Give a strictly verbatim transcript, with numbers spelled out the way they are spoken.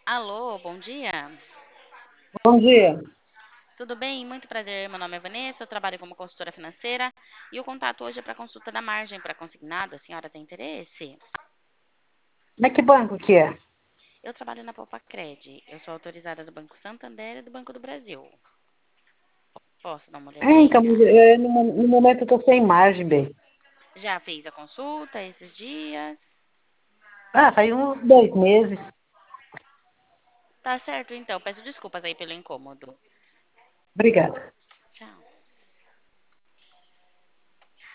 Alô, bom dia. Bom dia. Tudo bem? Muito prazer. Meu nome é Vanessa, eu trabalho como consultora financeira e o contato hoje é para consulta da margem para consignado. A senhora tem interesse? Mas que banco que é? Eu trabalho na Popacred. Eu sou autorizada do Banco Santander e do Banco do Brasil. Posso dar uma É, então, olhadinha? mas, é, no, mo- no momento eu tô sem margem, bem. Já fez a consulta esses dias? Ah, faz uns dois meses. Tá certo, então. Peço desculpas aí pelo incômodo. Obrigada.